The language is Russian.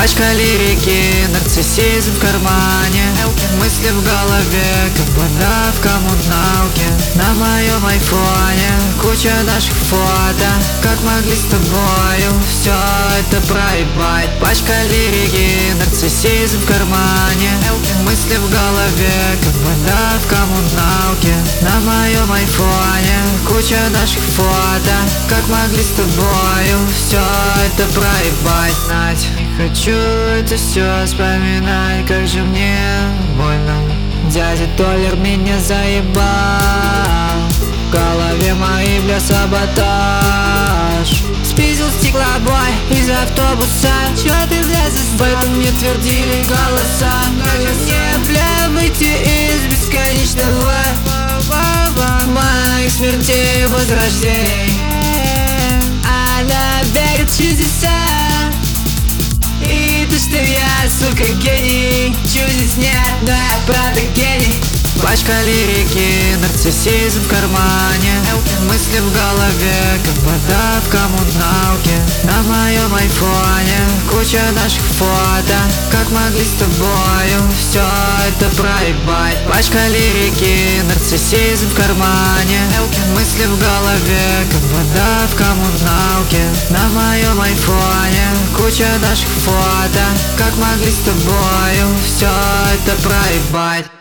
Пачка лирики, нарциссизм в кармане, мысли в голове, как вода в коммуналке. На моем айфоне куча наших фото, как могли с тобою все это проебать. Пачка лирики, нарциссизм в кармане, мысли в голове, как вода в коммуналке. На моем айфоне куча наших фото, как могли с тобою все это проебать. Нать, не хочу это все вспоминать, как же мне больно. Дядя Толер меня заебал, в голове моей, бля, саботаж. Спиздил стеклобой из автобуса. Чё ты, бля, за этом мне твердили голоса. Как же мне, бля, выйти из бесконечного моих смертей, возрождений. Она берет 60, и то, что я, сука, гений. Чудес нет, но я правда гений. Пачка лирики, нарциссизм в кармане, мысли в голове, как вода в коммуналке. На моем айфоне куча наших фото, как могли с тобою все это проебать. Пачка лирики, нарциссизм в кармане, мысли в голове, как вода в коммуналке. На моем айфоне куча наших фото, как могли с тобою все это проебать.